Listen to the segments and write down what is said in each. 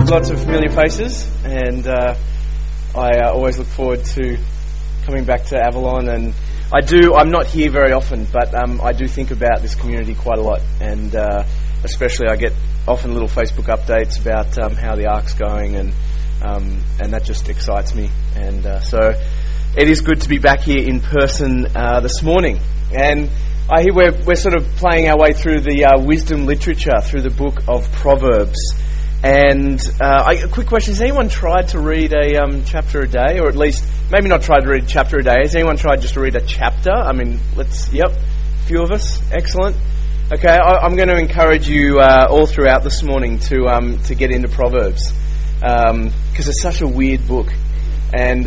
lots of familiar faces, and I always look forward to coming back to Avalon. And I'm not here very often, but I do think about this community quite a lot, and especially I get often little Facebook updates about how the Ark's going, and that just excites me. And so it is good to be back here in person this morning. And I hear we're sort of playing our way through the wisdom literature, through the book of Proverbs. And a quick question, has anyone tried to read a chapter a day? Or at least, maybe not tried to read a chapter a day. Has anyone tried just to read a chapter? I mean, a few of us. Excellent. Okay, I'm going to encourage you all throughout this morning to get into Proverbs. Because it's such a weird book. And,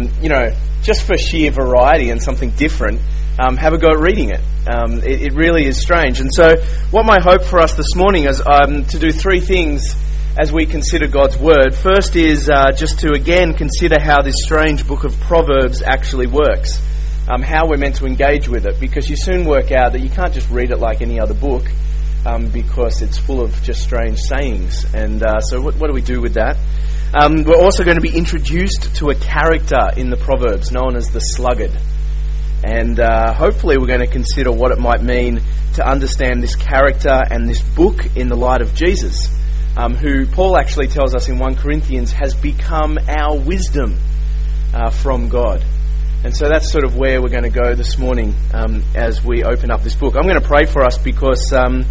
just for sheer variety and something different, have a go at reading it. It really is strange. And so what my hope for us this morning is to do three things as we consider God's Word. First is just to again consider how this strange book of Proverbs actually works, how we're meant to engage with it, because you soon work out that you can't just read it like any other book, because it's full of just strange sayings. And so what do we do with that? We're also going to be introduced to a character in the Proverbs known as the sluggard. And hopefully we're going to consider what it might mean to understand this character and this book in the light of Jesus, who Paul actually tells us in 1 Corinthians has become our wisdom from God. And so that's sort of where we're going to go this morning as we open up this book. I'm going to pray for us because,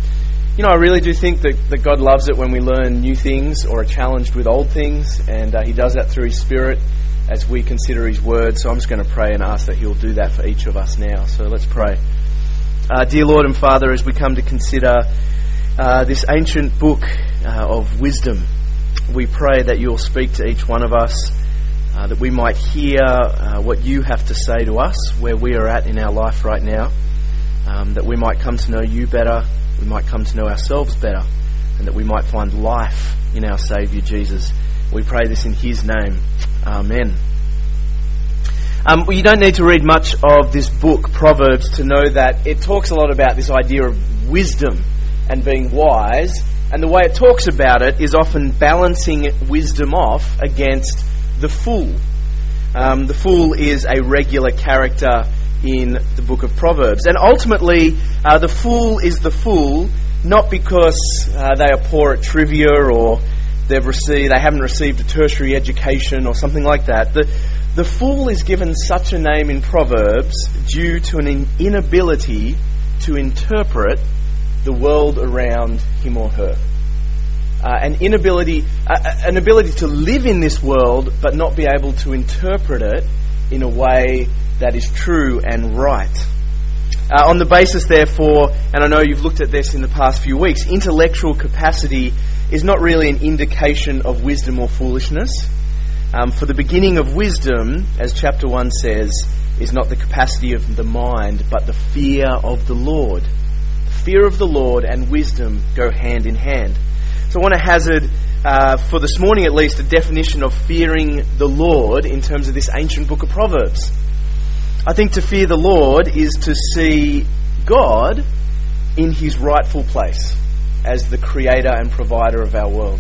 I really do think that God loves it when we learn new things or are challenged with old things, and He does that through His Spirit as we consider His Word. So I'm just going to pray and ask that He'll do that for each of us now. So let's pray. Dear Lord and Father, as we come to consider this ancient book of wisdom, we pray that You'll speak to each one of us, that we might hear what You have to say to us, where we are at in our life right now, that we might come to know You better, we might come to know ourselves better, and that we might find life in our Saviour Jesus. We pray this in His name. Amen. You don't need to read much of this book, Proverbs, to know that it talks a lot about this idea of wisdom and being wise, and the way it talks about it is often balancing wisdom off against the fool. The fool is a regular character in the book of Proverbs, and ultimately the fool is the fool not because they are poor at trivia or they haven't received a tertiary education or something like that. The fool is given such a name in Proverbs due to an inability to interpret the world around him or her. An ability to live in this world but not be able to interpret it in a way that is true and right. On the basis, therefore, and I know you've looked at this in the past few weeks, intellectual capacity is not really an indication of wisdom or foolishness. For the beginning of wisdom, as chapter 1 says, is not the capacity of the mind, but the fear of the Lord. Fear of the Lord and wisdom go hand in hand. So I want to hazard, for this morning at least, a definition of fearing the Lord in terms of this ancient book of Proverbs. I think to fear the Lord is to see God in His rightful place as the creator and provider of our world.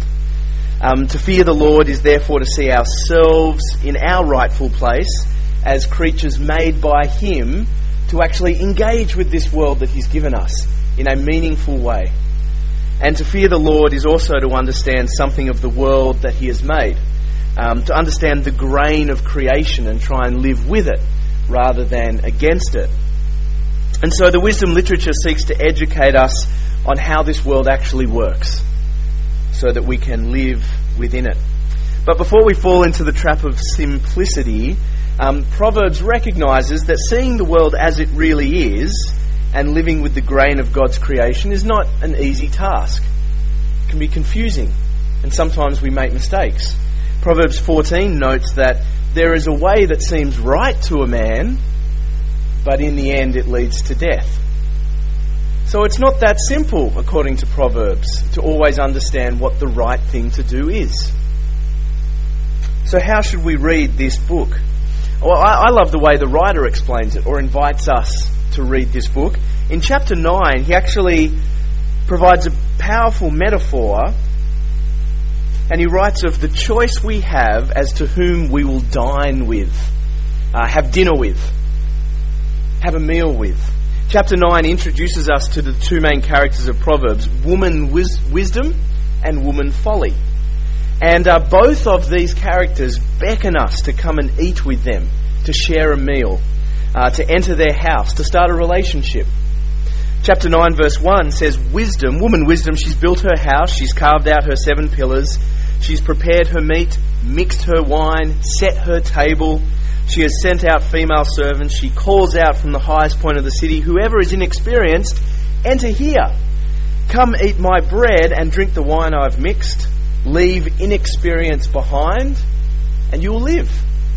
To fear the Lord is therefore to see ourselves in our rightful place as creatures made by Him to actually engage with this world that He's given us in a meaningful way. And to fear the Lord is also to understand something of the world that He has made, to understand the grain of creation and try and live with it rather than against it. And so the wisdom literature seeks to educate us on how this world actually works so that we can live within it. But before we fall into the trap of simplicity, Proverbs recognises that seeing the world as it really is and living with the grain of God's creation is not an easy task. It can be confusing, and sometimes we make mistakes. Proverbs 14 notes that there is a way that seems right to a man, but in the end it leads to death. So it's not that simple, according to Proverbs, to always understand what the right thing to do is. So how should we read this book? Well, I love the way the writer explains it, or invites us to read this book. In chapter 9, he actually provides a powerful metaphor And he writes of the choice we have as to whom we will dine with, have dinner with, have a meal with. Chapter 9 introduces us to the two main characters of Proverbs, woman wisdom and woman folly. And both of these characters beckon us to come and eat with them, to share a meal, to enter their house, to start a relationship. Chapter 9 verse 1 says, woman wisdom, she's built her house, she's carved out her 7 pillars, she's prepared her meat, mixed her wine, set her table. She has sent out female servants. She calls out from the highest point of the city, whoever is inexperienced, enter here. Come eat my bread and drink the wine I've mixed. Leave inexperience behind, and you will live.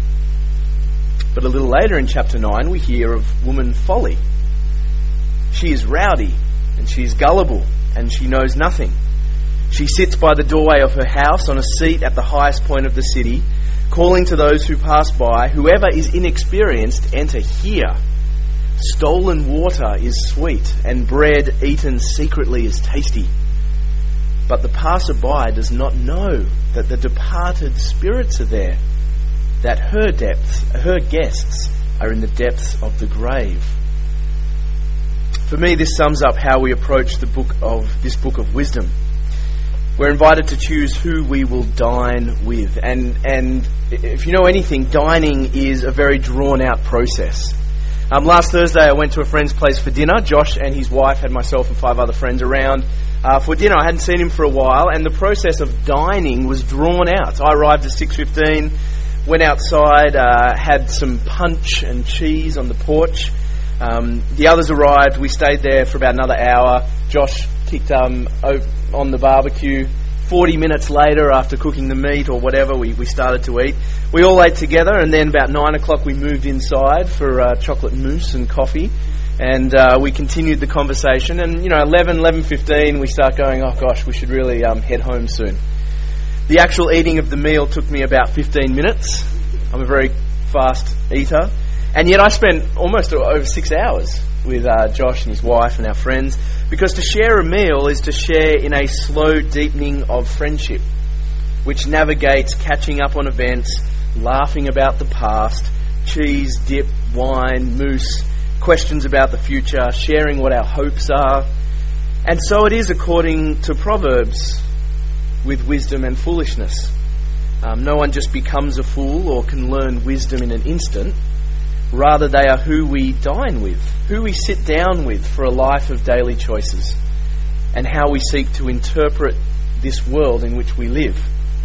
But a little later in chapter 9, we hear of woman folly. She is rowdy, and she is gullible, and she knows nothing. She sits by the doorway of her house on a seat at the highest point of the city, calling to those who pass by, whoever is inexperienced, enter here. Stolen water is sweet, and bread eaten secretly is tasty. But the passerby does not know that the departed spirits are there, that her guests are in the depths of the grave. For me, this sums up how we approach this book of wisdom. We're invited to choose who we will dine with. And if you know anything, dining is a very drawn-out process. Last Thursday, I went to a friend's place for dinner. Josh and his wife had myself and 5 other friends around for dinner. I hadn't seen him for a while, and the process of dining was drawn out. I arrived at 6:15, went outside, had some punch and cheese on the porch. The others arrived. We stayed there for about another hour. Josh kicked on the barbecue. 40 minutes later, after cooking the meat or whatever, we started to eat. We all ate together, and then about 9 o'clock we moved inside for chocolate mousse and coffee, and we continued the conversation. And 11:15 we start going, oh gosh, we should really head home soon. The actual eating of the meal took me about 15 minutes. I'm a very fast eater, and yet I spent almost over 6 hours with Josh and his wife and our friends, because to share a meal is to share in a slow deepening of friendship, which navigates catching up on events, laughing about the past, cheese, dip, wine, mousse, questions about the future, sharing what our hopes are. And so it is according to Proverbs with wisdom and foolishness. No one just becomes a fool or can learn wisdom in an instant. Rather, they are who we dine with, who we sit down with for a life of daily choices, and how we seek to interpret this world in which we live.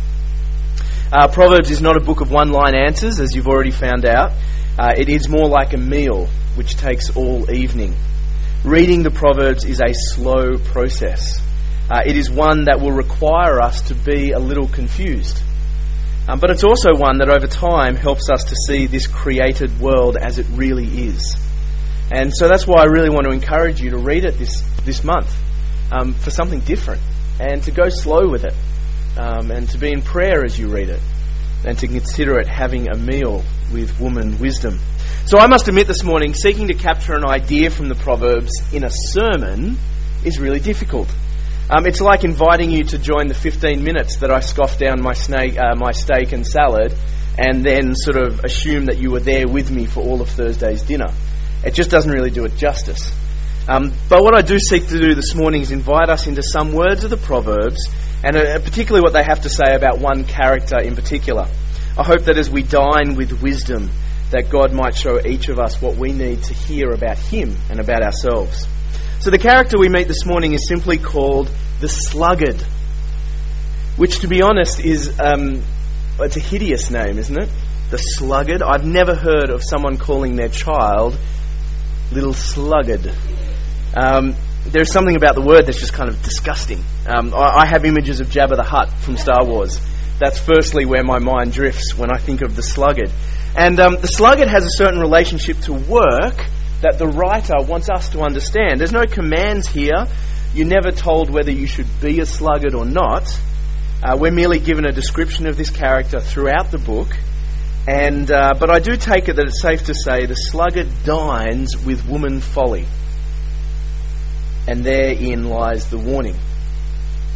Proverbs is not a book of one-line answers, as you've already found out. It is more like a meal, which takes all evening. Reading the Proverbs is a slow process. It is one that will require us to be a little confused. But it's also one that over time helps us to see this created world as it really is. And so that's why I really want to encourage you to read it this month for something different, and to go slow with it, and to be in prayer as you read it, and to consider it having a meal with woman wisdom. So I must admit this morning, seeking to capture an idea from the Proverbs in a sermon is really difficult. It's like inviting you to join the 15 minutes that I scoffed down my steak and salad, and then sort of assume that you were there with me for all of Thursday's dinner. It just doesn't really do it justice. But what I do seek to do this morning is invite us into some words of the Proverbs, and particularly what they have to say about one character in particular. I hope that as we dine with wisdom, that God might show each of us what we need to hear about Him and about ourselves. So the character we meet this morning is simply called the sluggard, which, to be honest, is it's a hideous name, isn't it? The sluggard. I've never heard of someone calling their child little sluggard. There's something about the word that's just kind of disgusting. I have images of Jabba the Hutt from Star Wars. That's firstly where my mind drifts when I think of the sluggard. And the sluggard has a certain relationship to work that the writer wants us to understand. There's no commands here. You're never told whether you should be a sluggard or not. We're merely given a description of this character throughout the book. But I do take it that it's safe to say the sluggard dines with woman folly. And therein lies the warning.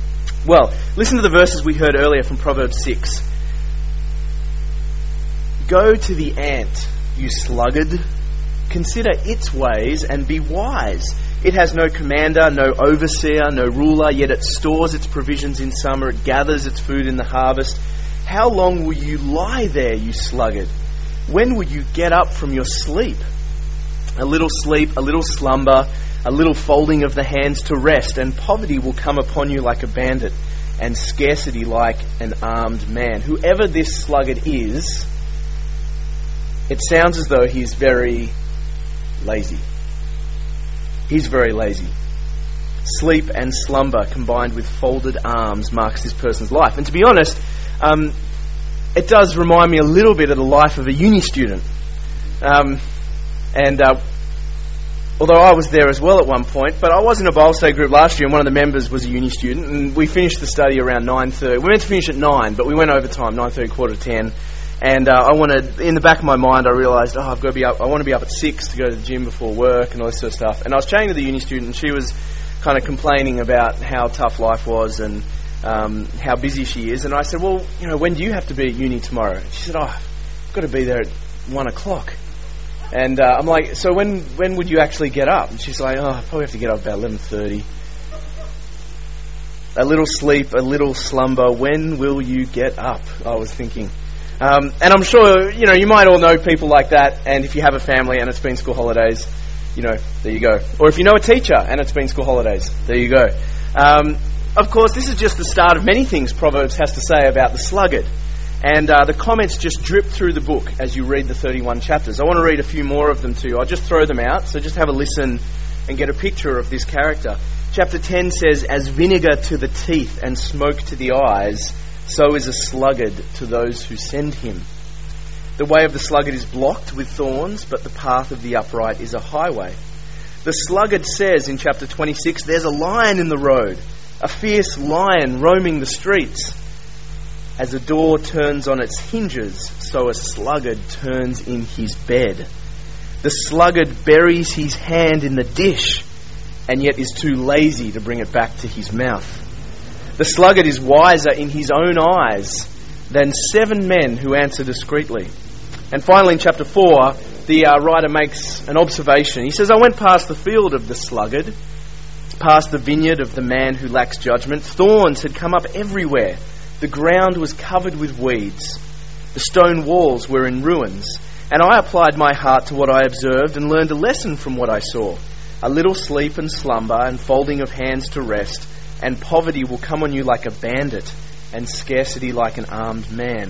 Well, listen to the verses we heard earlier from Proverbs 6. Go to the ant, you sluggard. Consider its ways and be wise. It has no commander, no overseer, no ruler, yet it stores its provisions in summer. It gathers its food in the harvest. How long will you lie there, you sluggard? When will you get up from your sleep? A little sleep, a little slumber, a little folding of the hands to rest, and poverty will come upon you like a bandit, and scarcity like an armed man. Whoever this sluggard is, it sounds as though he's very lazy. He's very lazy. Sleep and slumber combined with folded arms marks this person's life. And to be honest, it does remind me a little bit of the life of a uni student. Although I was there as well at one point, but I was in a Bible study group last year, and one of the members was a uni student, and we finished the study around 9:30. We meant to finish at 9, but we went over time, 9:30, quarter to 10. And in the back of my mind, I realised, I've got to be up. I want to be up at 6 to go to the gym before work and all this sort of stuff. And I was chatting to the uni student, and she was kind of complaining about how tough life was and how busy she is. And I said, well, when do you have to be at uni tomorrow? And she said, I've got to be there at 1 o'clock. And I'm like, so when would you actually get up? And she's like, I probably have to get up about 11:30. A little sleep, a little slumber. When will you get up? I was thinking. And I'm sure, you might all know people like that. And if you have a family and it's been school holidays, there you go. Or if you know a teacher and it's been school holidays, there you go. Of course, this is just the start of many things Proverbs has to say about the sluggard. And the comments just drip through the book as you read the 31 chapters. I want to read a few more of them to you. I'll just throw them out, so just have a listen and get a picture of this character. Chapter 10 says, as vinegar to the teeth and smoke to the eyes, so is a sluggard to those who send him. The way of the sluggard is blocked with thorns, but the path of the upright is a highway. The sluggard says in chapter 26, there's a lion in the road, a fierce lion roaming the streets. As a door turns on its hinges, so a sluggard turns in his bed. The sluggard buries his hand in the dish, and yet is too lazy to bring it back to his mouth. The sluggard is wiser in his own eyes than 7 men who answer discreetly. And finally, in chapter 4, the writer makes an observation. He says, I went past the field of the sluggard, past the vineyard of the man who lacks judgment. Thorns had come up everywhere. The ground was covered with weeds. The stone walls were in ruins. And I applied my heart to what I observed and learned a lesson from what I saw. A little sleep and slumber and folding of hands to rest, and poverty will come on you like a bandit, and scarcity like an armed man.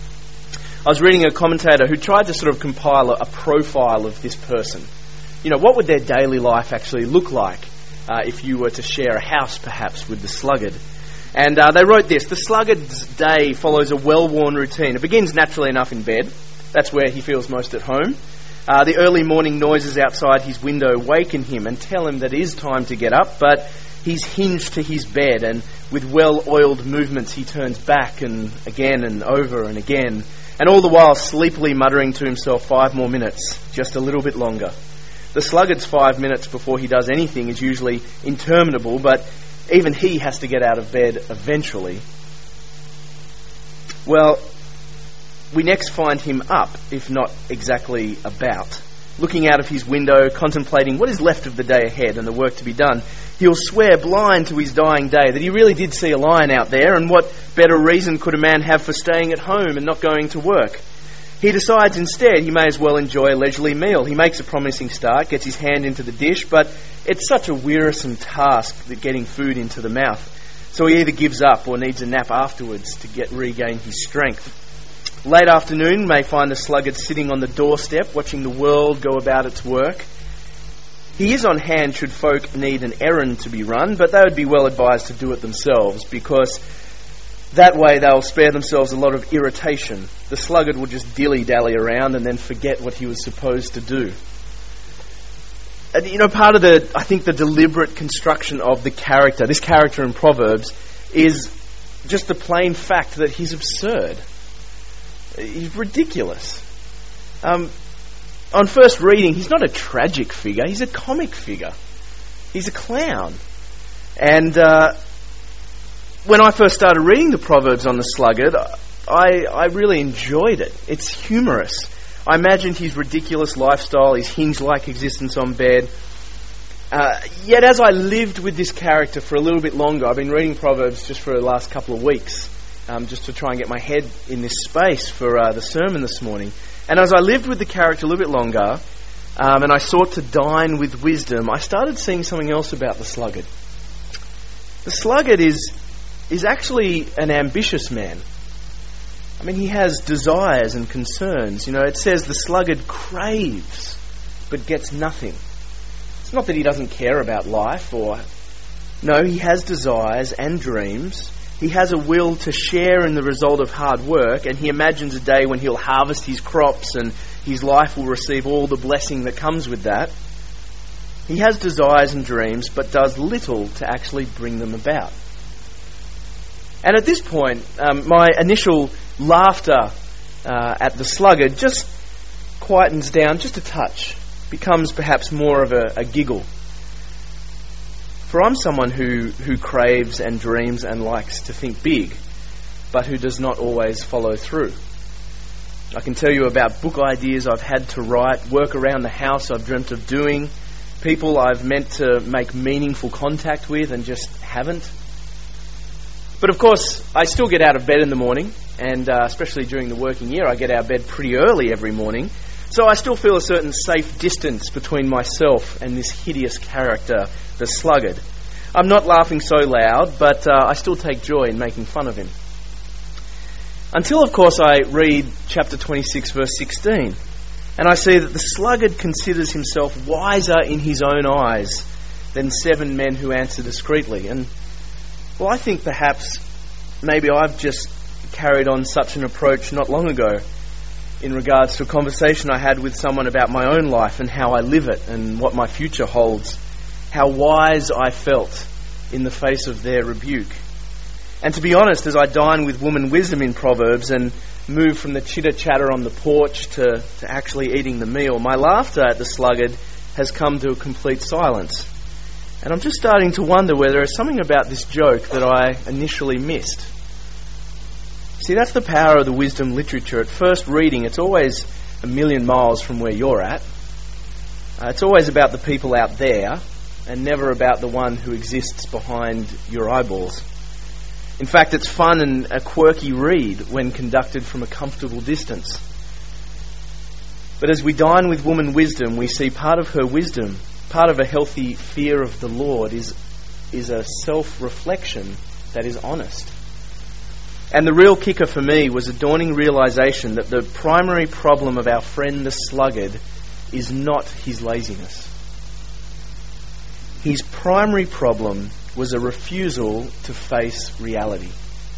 I was reading a commentator who tried to sort of compile a profile of this person. What would their daily life actually look like if you were to share a house, perhaps, with the sluggard? And they wrote this: the sluggard's day follows a well-worn routine. It begins naturally enough in bed. That's where he feels most at home. The early morning noises outside his window waken him and tell him that it is time to get up, but he's hinged to his bed, and with well-oiled movements he turns back and again and over and again, and all the while sleepily muttering to himself, 5 more minutes, just a little bit longer. The sluggard's 5 minutes before he does anything is usually interminable, but even he has to get out of bed eventually. Well, we next find him up, if not exactly about. Looking out of his window, contemplating what is left of the day ahead and the work to be done. He'll swear blind to his dying day that he really did see a lion out there, and what better reason could a man have for staying at home and not going to work? He decides instead he may as well enjoy a leisurely meal. He makes a promising start, gets his hand into the dish, but it's such a wearisome task that getting food into the mouth. So he either gives up or needs a nap afterwards to regain his strength. Late afternoon may find the sluggard sitting on the doorstep, watching the world go about its work. He is on hand should folk need an errand to be run, but they would be well advised to do it themselves, because that way they'll spare themselves a lot of irritation. The sluggard will just dilly-dally around and then forget what he was supposed to do. And, part of the deliberate construction of the character, this character in Proverbs, is just the plain fact that he's absurd. He's ridiculous. On first reading, he's not a tragic figure, he's a comic figure. He's a clown. And when I first started reading the Proverbs on the sluggard, I really enjoyed it. It's humorous. I imagined his ridiculous lifestyle, his hinge-like existence on bed. Yet as I lived with this character for a little bit longer, I've been reading Proverbs just for the last couple of weeks, just to try and get my head in this space for the sermon this morning. And as I lived with the character a little bit longer, and I sought to dine with wisdom, I started seeing something else about the sluggard. The sluggard is actually an ambitious man. I mean, he has desires and concerns. You know, it says the sluggard craves, but gets nothing. It's not that he doesn't care about life, no, he has desires and dreams. He has a will to share in the result of hard work, and he imagines a day when he'll harvest his crops and his life will receive all the blessing that comes with that. He has desires and dreams, but does little to actually bring them about. And at this point, my initial laughter at the sluggard just quietens down just a touch, becomes perhaps more of a giggle. For I'm someone who craves and dreams and likes to think big, but who does not always follow through. I can tell you about book ideas I've had to write, work around the house I've dreamt of doing, people I've meant to make meaningful contact with and just haven't. But of course, I still get out of bed in the morning, and especially during the working year, I get out of bed pretty early every morning. So I still feel a certain safe distance between myself and this hideous character, the sluggard. I'm not laughing so loud, but I still take joy in making fun of him. Until, of course, I read chapter 26, verse 16, and I see that the sluggard considers himself wiser in his own eyes than 7 men who answer discreetly. And, well, I think perhaps maybe I've just carried on such an approach not long ago in regards to a conversation I had with someone about my own life and how I live it and what my future holds. How wise I felt in the face of their rebuke. And to be honest, as I dine with woman wisdom in Proverbs and move from the chitter-chatter on the porch to actually eating the meal, my laughter at the sluggard has come to a complete silence. And I'm just starting to wonder whether there's something about this joke that I initially missed. See, that's the power of the wisdom literature. At first reading, it's always a million miles from where you're at. It's always about the people out there and never about the one who exists behind your eyeballs. In fact, it's fun and a quirky read when conducted from a comfortable distance. But as we dine with woman wisdom, we see part of her wisdom, part of a healthy fear of the Lord is a self-reflection that is honest. And the real kicker for me was a dawning realization that the primary problem of our friend the sluggard is not his laziness. His primary problem was a refusal to face reality.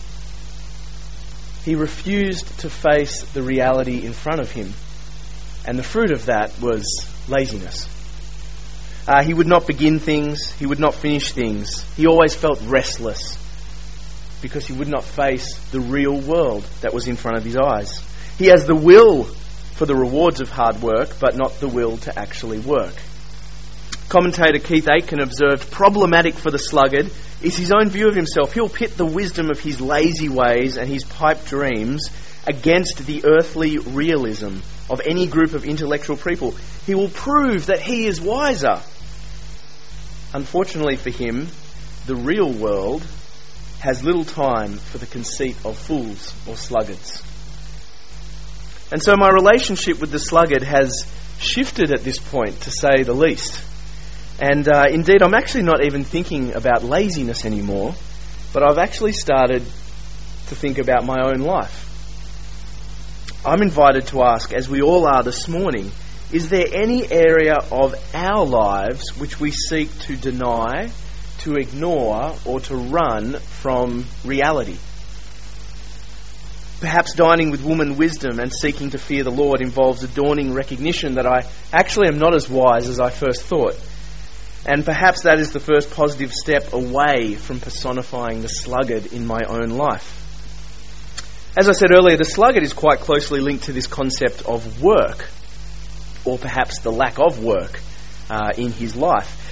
He refused to face the reality in front of him, and the fruit of that was laziness. He would not begin things, he would not finish things. He always felt restless because he would not face the real world that was in front of his eyes. He has the will for the rewards of hard work, but not the will to actually work. Commentator Keith Aitken observed, problematic for the sluggard is his own view of himself. He'll pit the wisdom of his lazy ways and his pipe dreams against the earthly realism of any group of intellectual people. He will prove that he is wiser. Unfortunately for him, the real world has little time for the conceit of fools or sluggards. And so my relationship with the sluggard has shifted at this point, to say the least. And indeed, I'm actually not even thinking about laziness anymore, but I've actually started to think about my own life. I'm invited to ask, as we all are this morning, is there any area of our lives which we seek to deny, to ignore, or to run from reality? Perhaps dining with woman wisdom and seeking to fear the Lord involves a dawning recognition that I actually am not as wise as I first thought. And perhaps that is the first positive step away from personifying the sluggard in my own life. As I said earlier, the sluggard is quite closely linked to this concept of work, or perhaps the lack of work in his life.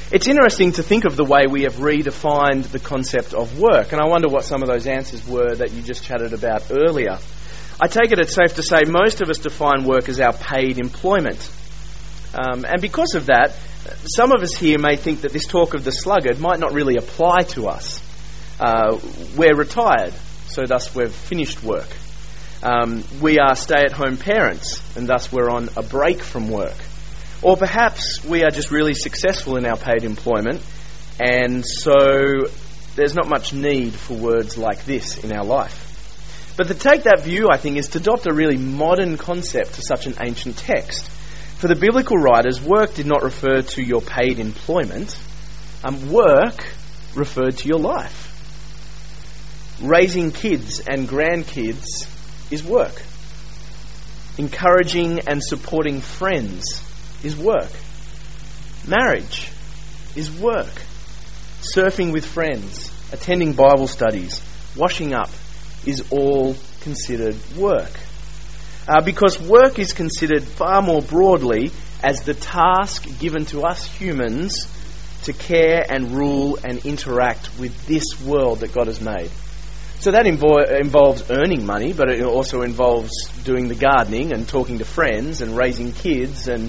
It's interesting to think of the way we have redefined the concept of work, and I wonder what some of those answers were that you just chatted about earlier. I take it's safe to say most of us define work as our paid employment. And because of that, some of us here may think that this talk of the sluggard might not really apply to us. We're retired, so thus we've finished work. We are stay-at-home parents, and thus we're on a break from work. Or perhaps we are just really successful in our paid employment, and so there's not much need for words like this in our life. But to take that view, I think, is to adopt a really modern concept to such an ancient text. For the biblical writers, work did not refer to your paid employment. Work referred to your life. Raising kids and grandkids is work. Encouraging and supporting friends is work. Marriage is work. Surfing with friends, attending Bible studies, washing up is all considered work. Because work is considered far more broadly as the task given to us humans to care and rule and interact with this world that God has made. So that involves earning money, but it also involves doing the gardening and talking to friends and raising kids. And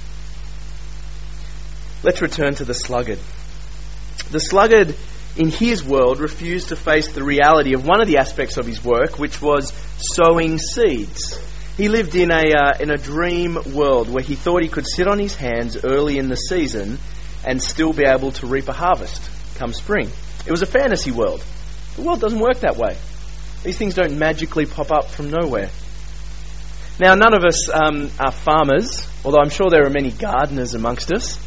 let's return to the sluggard. The sluggard in his world refused to face the reality of one of the aspects of his work, which was sowing seeds. He lived in a dream world where he thought he could sit on his hands early in the season and still be able to reap a harvest come spring. It was a fantasy world. The world doesn't work that way. These things don't magically pop up from nowhere. Now, none of us are farmers, although I'm sure there are many gardeners amongst us.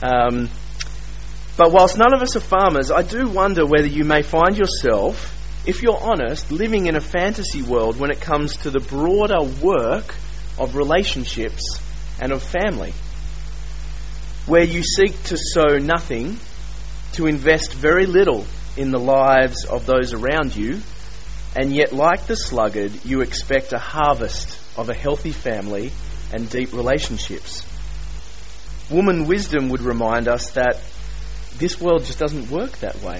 But whilst none of us are farmers, I do wonder whether you may find yourself, if you're honest, living in a fantasy world when it comes to the broader work of relationships and of family, where you seek to sow nothing, to invest very little in the lives of those around you, and yet, like the sluggard, you expect a harvest of a healthy family and deep relationships. Woman wisdom would remind us that this world just doesn't work that way.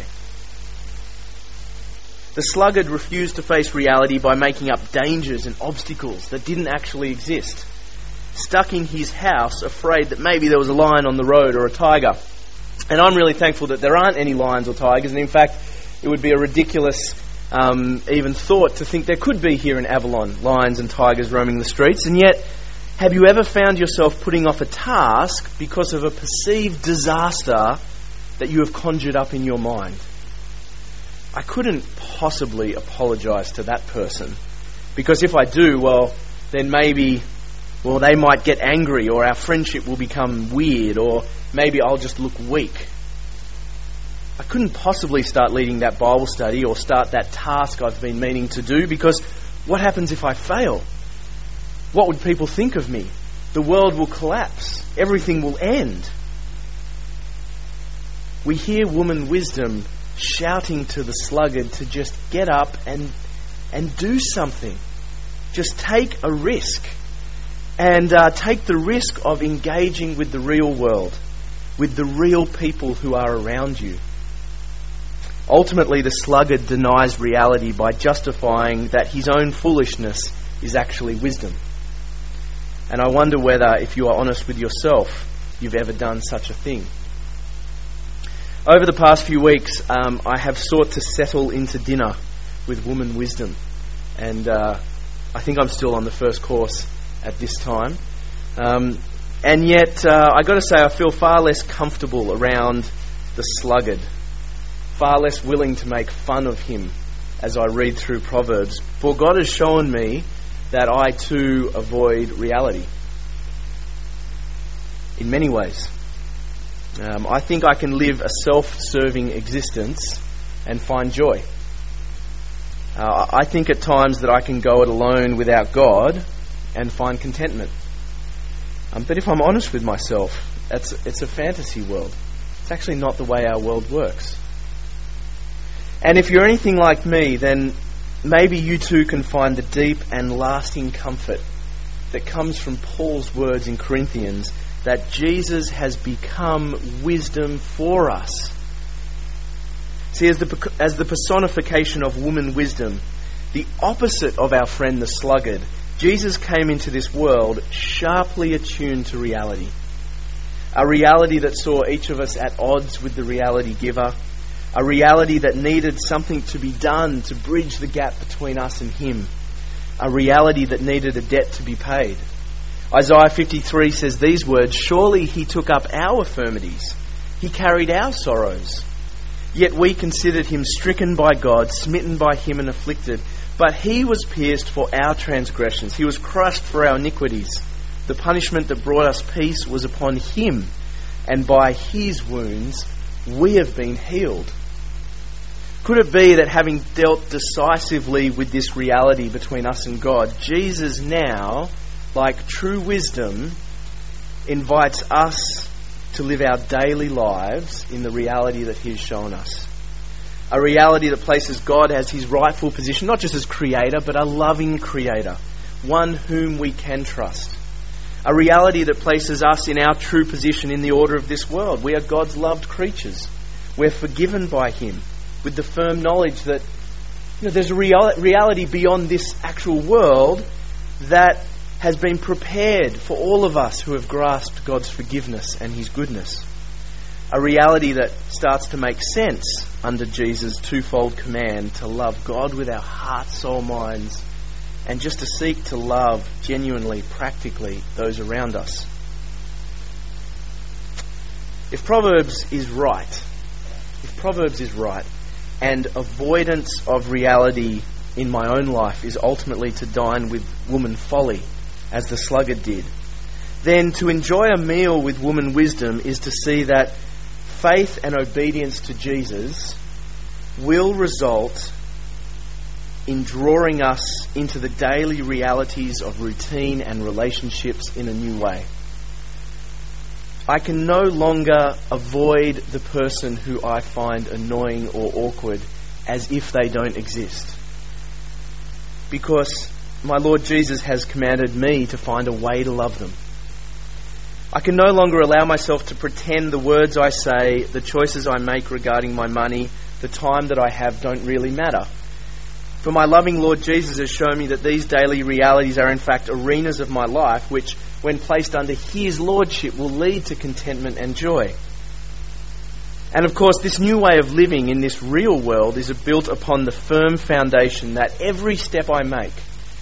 The sluggard refused to face reality by making up dangers and obstacles that didn't actually exist. Stuck in his house, afraid that maybe there was a lion on the road or a tiger. And I'm really thankful that there aren't any lions or tigers, and in fact, it would be a ridiculous even thought to think there could be here in Avalon lions and tigers roaming the streets. And yet, have you ever found yourself putting off a task because of a perceived disaster that you have conjured up in your mind? I couldn't possibly apologise to that person, because if I do, then maybe they might get angry, or our friendship will become weird, or maybe I'll just look weak. I couldn't possibly start leading that Bible study or start that task I've been meaning to do, because what happens if I fail? What would people think of me? The world will collapse. Everything will end. We hear woman wisdom shouting to the sluggard to just get up and do something. Just take a risk. And take the risk of engaging with the real world, with the real people who are around you. Ultimately, the sluggard denies reality by justifying that his own foolishness is actually wisdom. And I wonder whether, if you are honest with yourself, you've ever done such a thing. Over the past few weeks, I have sought to settle into dinner with woman wisdom. And I think I'm still on the first course at this time. And yet, I got to say, I feel far less comfortable around the sluggard. Far less willing to make fun of him as I read through Proverbs. For God has shown me that I too avoid reality. In many ways. I think I can live a self-serving existence and find joy. I think at times that I can go it alone without God and find contentment. But if I'm honest with myself, it's a fantasy world. It's actually not the way our world works. And if you're anything like me, then maybe you too can find the deep and lasting comfort that comes from Paul's words in Corinthians that Jesus has become wisdom for us. See, as the personification of woman wisdom, the opposite of our friend the sluggard, Jesus came into this world sharply attuned to reality. A reality that saw each of us at odds with the reality giver. A reality that needed something to be done to bridge the gap between us and him. A reality that needed a debt to be paid. Isaiah 53 says these words, "Surely he took up our infirmities. He carried our sorrows. Yet we considered him stricken by God, smitten by him and afflicted. But he was pierced for our transgressions. He was crushed for our iniquities. The punishment that brought us peace was upon him, and by his wounds we have been healed." Could it be that having dealt decisively with this reality between us and God, Jesus now, like true wisdom, invites us to live our daily lives in the reality that he has shown us? A reality that places God as his rightful position, not just as creator, but a loving creator, one whom we can trust. A reality that places us in our true position in the order of this world. We are God's loved creatures. We're forgiven by him, with the firm knowledge that there's a reality beyond this actual world that has been prepared for all of us who have grasped God's forgiveness and his goodness. A reality that starts to make sense under Jesus' twofold command to love God with our heart, soul, minds, and just to seek to love genuinely, practically those around us. If Proverbs is right, and avoidance of reality in my own life is ultimately to dine with woman folly, as the sluggard did, then to enjoy a meal with woman wisdom is to see that faith and obedience to Jesus will result in drawing us into the daily realities of routine and relationships in a new way. I can no longer avoid the person who I find annoying or awkward as if they don't exist, because my Lord Jesus has commanded me to find a way to love them. I can no longer allow myself to pretend the words I say, the choices I make regarding my money, the time that I have don't really matter. For my loving Lord Jesus has shown me that these daily realities are in fact arenas of my life which, when placed under his lordship, will lead to contentment and joy. And of course, this new way of living in this real world is built upon the firm foundation that every step I make,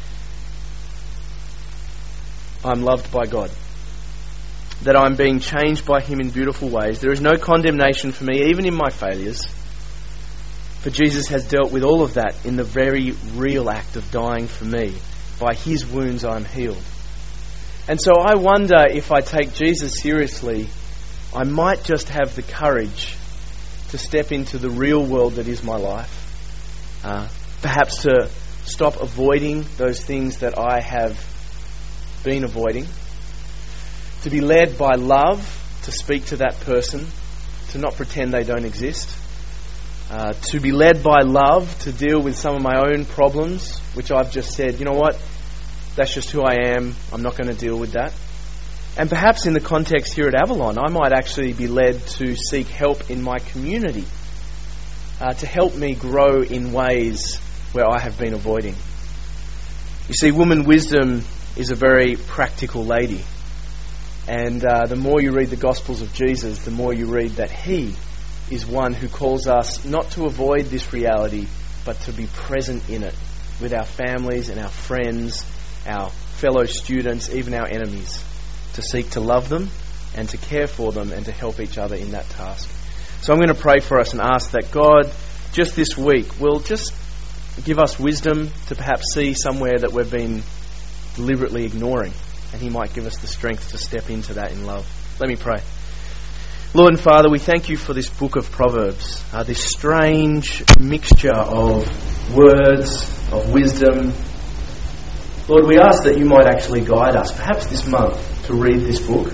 I'm loved by God. That I'm being changed by him in beautiful ways. There is no condemnation for me, even in my failures. For Jesus has dealt with all of that in the very real act of dying for me. By his wounds I'm healed. And so I wonder, if I take Jesus seriously, I might just have the courage to step into the real world that is my life. Perhaps to stop avoiding those things that I have been avoiding. To be led by love, to speak to that person, to not pretend they don't exist. To be led by love, to deal with some of my own problems, which I've just said, you know what, that's just who I am, I'm not going to deal with that. And perhaps in the context here at Avalon, I might actually be led to seek help in my community, to help me grow in ways where I have been avoiding. You see, woman wisdom is a very practical lady. And the more you read the Gospels of Jesus, the more you read that he is one who calls us not to avoid this reality, but to be present in it with our families and our friends, our fellow students, even our enemies, to seek to love them and to care for them and to help each other in that task. So I'm going to pray for us and ask that God, just this week, will just give us wisdom to perhaps see somewhere that we've been deliberately ignoring, and he might give us the strength to step into that in love. Let me pray. Lord and Father, we thank you for this book of Proverbs, this strange mixture of words, of wisdom. Lord, we ask that you might actually guide us, perhaps this month, to read this book,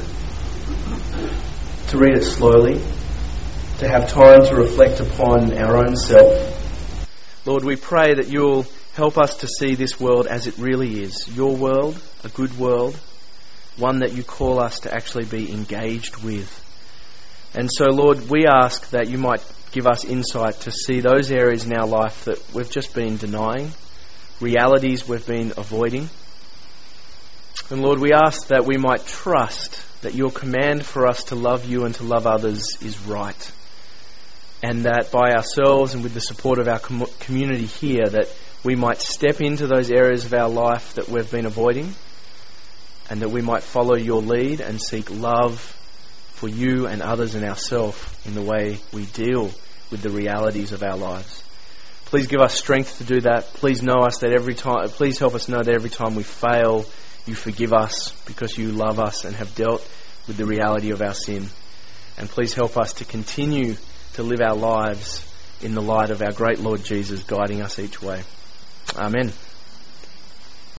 to read it slowly, to have time to reflect upon our own self. Lord, we pray that you'll help us to see this world as it really is, your world, a good world, one that you call us to actually be engaged with. And so, Lord, we ask that you might give us insight to see those areas in our life that we've just been denying, realities we've been avoiding. And Lord, we ask that we might trust that your command for us to love you and to love others is right. And that by ourselves and with the support of our community here, that we might step into those areas of our life that we've been avoiding, and that we might follow your lead and seek love for you and others and ourselves in the way we deal with the realities of our lives. Please give us strength to do that. Please please help us know that every time we fail, you forgive us because you love us and have dealt with the reality of our sin. And please help us to continue to live our lives in the light of our great Lord Jesus guiding us each way. Amen.